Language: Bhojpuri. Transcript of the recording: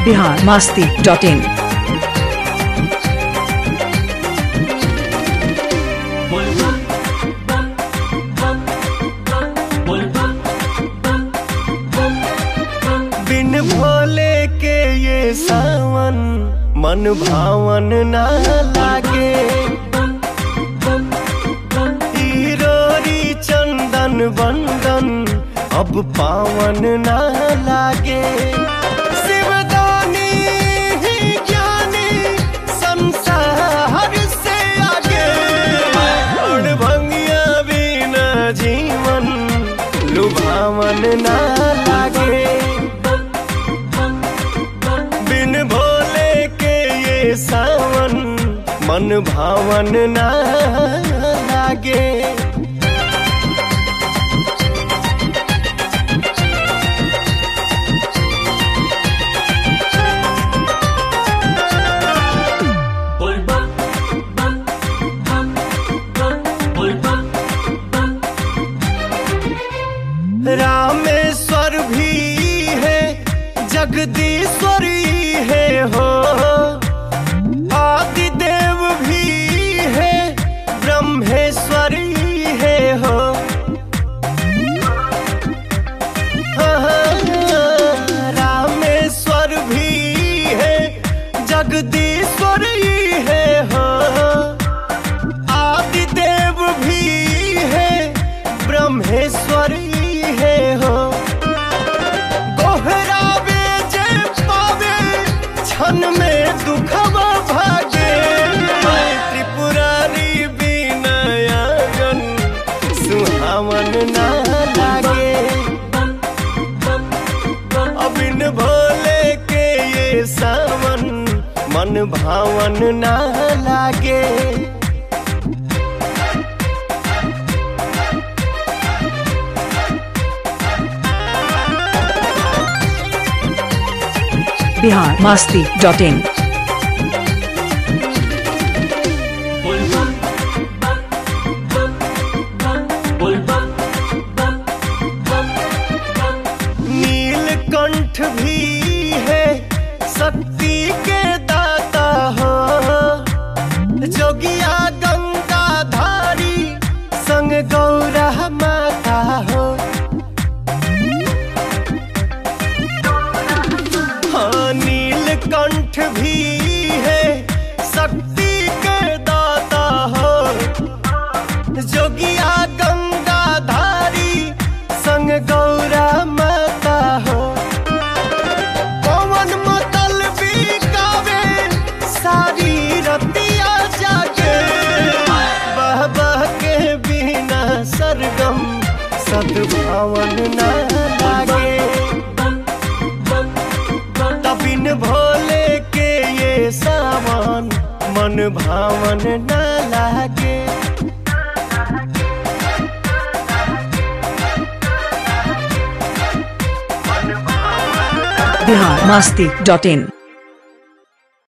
biharmasti.in। बिन भोले के ये सावन मन भावन ना लागे। हीरोरी चंदन बंदन अब पावन ना लागे। शिवदानी ही ज्ञानी संसार से आगे। और भंगिया बिना जीवन लुभावन ना लागे। बिन भोले के ये सावन मन भावन ना लागे। रामेश्वर भी है जगदीश्वरी है हो। आदिदेव भी है ब्रह्मेश्वरी है हो। रामेश्वर भी है जगदीश्वरी है हो। आदिदेव भी है ब्रह्मेश्वरी है हो। गोहरावे जे पावे क्षण में दुखवा भागे। त्रिपुरारी बिनयागन सुहावन ना लागे। बिन भोले के ये सावन मन भावन ना लागे। biharmasti.in। नीलकंठ भी है शक्ति के दाता हो। जोगिया गंगाधारी संग गौरा माता हो। नीलकंठ भी है शक्ति के दाता हो। जोगिया गंगाधारी संग गौरा माता हो। पवन मतल भी गावे सारी रतिया जागे। बह बह के बिना सरगम सद्भावन ना लागे। बिन भोले के ये सावन मन भावन न लागे। biharmasti.in।